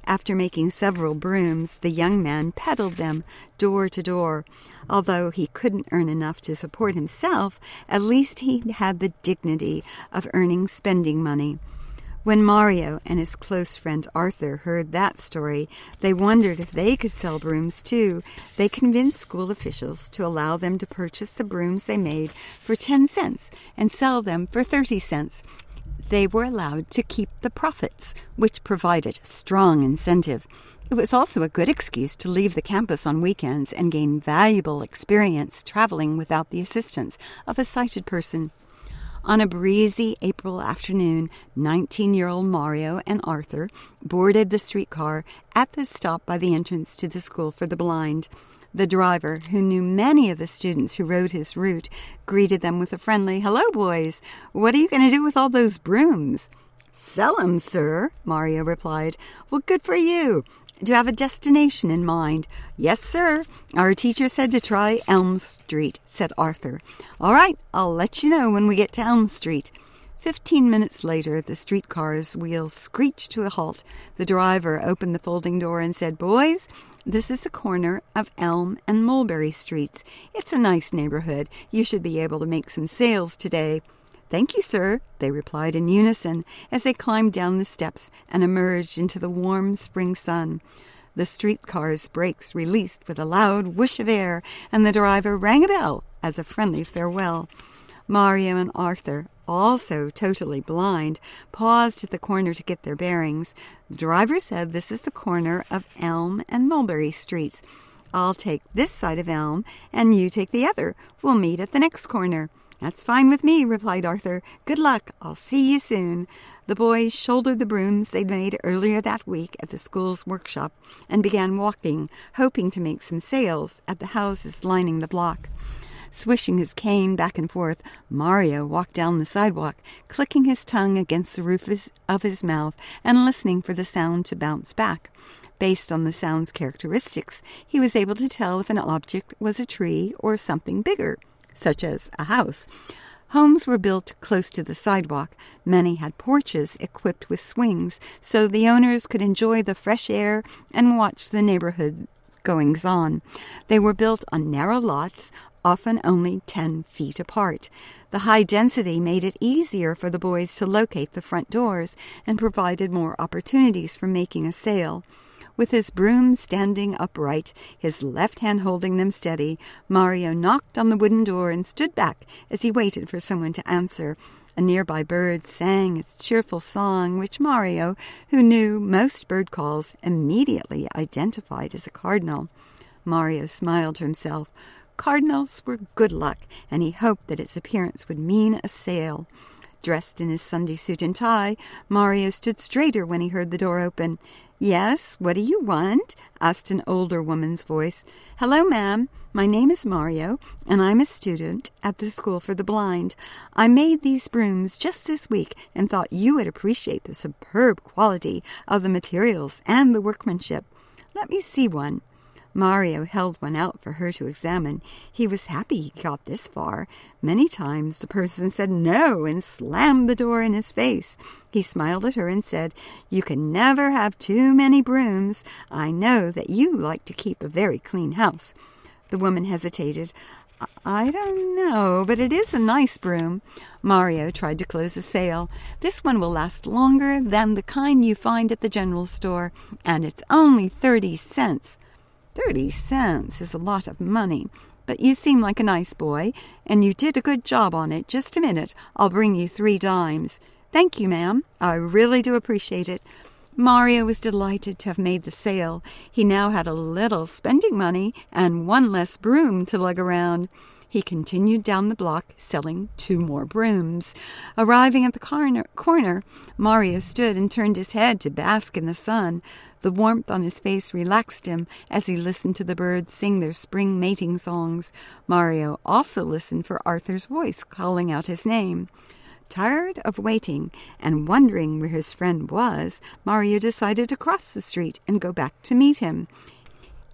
After making several brooms, the young man peddled them door to door. Although he couldn't earn enough to support himself, at least he had the dignity of earning spending money. When Mario and his close friend Arthur heard that story, they wondered if they could sell brooms too. They convinced school officials to allow them to purchase the brooms they made for 10 cents and sell them for 30 cents. They were allowed to keep the profits, which provided a strong incentive. It was also a good excuse to leave the campus on weekends and gain valuable experience traveling without the assistance of a sighted person. On a breezy April afternoon, 19-year-old Mario and Arthur boarded the streetcar at the stop by the entrance to the School for the Blind. The driver, who knew many of the students who rode his route, greeted them with a friendly, "Hello, boys. What are you going to do with all those brooms?" "Sell 'em, sir," Mario replied. "Well, good for you. Do you have a destination in mind?" "Yes, sir. Our teacher said to try Elm Street," said Arthur. "All right, I'll let you know when we get to Elm Street." 15 minutes later, the streetcar's wheels screeched to a halt. The driver opened the folding door and said, "Boys, this is the corner of Elm and Mulberry Streets. It's a nice neighborhood. You should be able to make some sales today." "Thank you, sir," they replied in unison as they climbed down the steps and emerged into the warm spring sun. The streetcar's brakes released with a loud whoosh of air, and the driver rang a bell as a friendly farewell. Mario and Arthur, also totally blind, paused at the corner to get their bearings. The driver said, "This is the corner of Elm and Mulberry Streets. I'll take this side of Elm, and you take the other. We'll meet at the next corner." "That's fine with me," replied Arthur. "Good luck. I'll see you soon." The boys shouldered the brooms they'd made earlier that week at the school's workshop and began walking, hoping to make some sales at the houses lining the block. Swishing his cane back and forth, Mario walked down the sidewalk, clicking his tongue against the roof of his mouth and listening for the sound to bounce back. Based on the sound's characteristics, he was able to tell if an object was a tree or something bigger, such as a house. Homes were built close to the sidewalk. Many had porches equipped with swings, so the owners could enjoy the fresh air and watch the neighborhood goings-on. They were built on narrow lots, often only 10 feet apart. The high density made it easier for the boys to locate the front doors and provided more opportunities for making a sale. With his broom standing upright, his left hand holding them steady, Mario knocked on the wooden door and stood back as he waited for someone to answer. A nearby bird sang its cheerful song, which Mario, who knew most bird calls, immediately identified as a cardinal. Mario smiled to himself. Cardinals were good luck, and he hoped that its appearance would mean a sale. Dressed in his Sunday suit and tie, Mario stood straighter when he heard the door open. "Yes, what do you want?" asked an older woman's voice. "Hello, ma'am. My name is Mario, and I'm a student at the School for the Blind. I made these brooms just this week and thought you would appreciate the superb quality of the materials and the workmanship. Let me see one." Mario held one out for her to examine. He was happy he got this far. Many times the person said no and slammed the door in his face. He smiled at her and said, "You can never have too many brooms. I know that you like to keep a very clean house." The woman hesitated. "I don't know, but it is a nice broom." Mario tried to close the sale. "This one will last longer than the kind you find at the general store, and it's only 30 cents. 30 cents is a lot of money, but you seem like a nice boy, and you did a good job on it. Just a minute. I'll bring you 3 dimes. "Thank you, ma'am. I really do appreciate it." Mario was delighted to have made the sale. He now had a little spending money and 1 less broom to lug around. He continued down the block, selling 2 more brooms. Arriving at the corner, Mario stood and turned his head to bask in the sun. The warmth on his face relaxed him as he listened to the birds sing their spring mating songs. Mario also listened for Arthur's voice calling out his name. Tired of waiting and wondering where his friend was, Mario decided to cross the street and go back to meet him.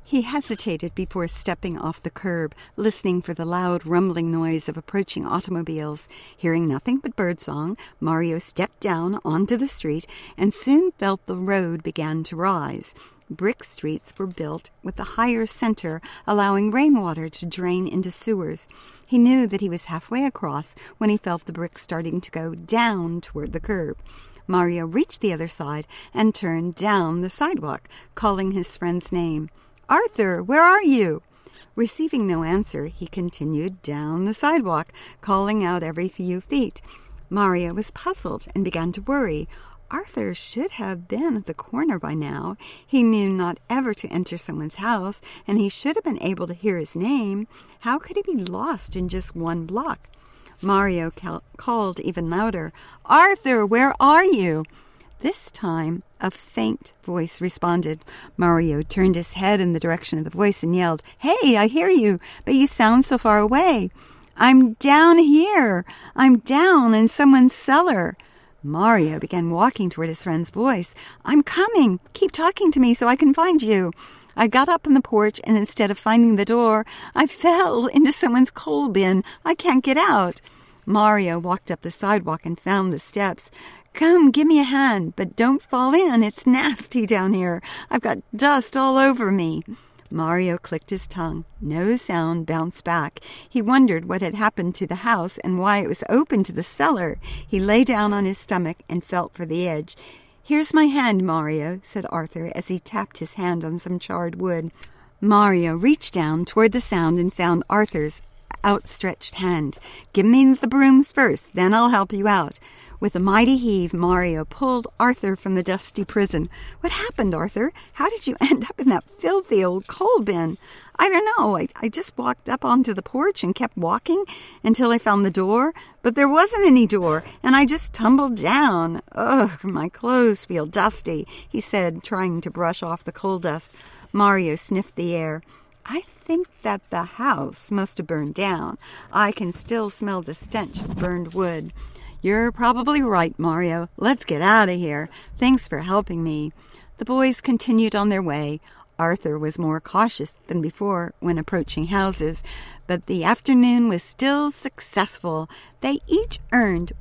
He hesitated before stepping off the curb, listening for the loud rumbling noise of approaching automobiles. Hearing nothing but birdsong, Mario stepped down onto the street and soon felt the road began to rise. Brick streets were built with a higher center, allowing rainwater to drain into sewers. He knew that he was halfway across when he felt the bricks starting to go down toward the curb. Mario reached the other side and turned down the sidewalk, calling his friend's name. "Arthur, where are you?" Receiving no answer, he continued down the sidewalk, calling out every few feet. Mario was puzzled and began to worry. Arthur should have been at the corner by now. He knew not ever to enter someone's house, and he should have been able to hear his name. How could he be lost in just one block? Mario called even louder, "Arthur, where are you?" This time, a faint voice responded. Mario turned his head in the direction of the voice and yelled, "Hey, I hear you, but you sound so far away." "I'm down here. I'm down in someone's cellar." Mario began walking toward his friend's voice. "I'm coming. Keep talking to me so I can find you." I got up on the porch, and instead of finding the door, I fell into someone's coal bin. I can't get out. Mario walked up the sidewalk and found the steps. "Come, give me a hand, but don't fall in. It's nasty down here. I've got dust all over me." Mario clicked his tongue. No sound bounced back. He wondered what had happened to the house and why it was open to the cellar. He lay down on his stomach and felt for the edge. "Here's my hand, Mario," said Arthur as he tapped his hand on some charred wood. Mario reached down toward the sound and found Arthur's outstretched hand. "Give me the brooms first, then I'll help you out." With a mighty heave, Mario pulled Arthur from the dusty prison. "What happened, Arthur? How did you end up in that filthy old coal bin?" "I don't know. I just walked up onto the porch and kept walking until I found the door, but there wasn't any door, and I just tumbled down. Ugh, my clothes feel dusty," he said, trying to brush off the coal dust. Mario sniffed the air. "I think that the house must have burned down. I can still smell the stench of burned wood." "You're probably right, Mario. Let's get out of here. Thanks for helping me." The boys continued on their way. Arthur was more cautious than before when approaching houses, but the afternoon was still successful. They each earned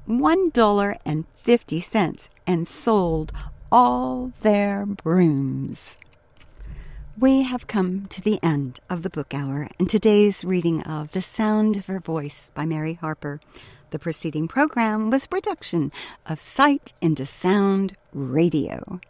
$1.50 and sold all their brooms. We have come to the end of the book hour and today's reading of The Sound of Her Voice by Mary Harper. The preceding program was a production of Sight into Sound Radio.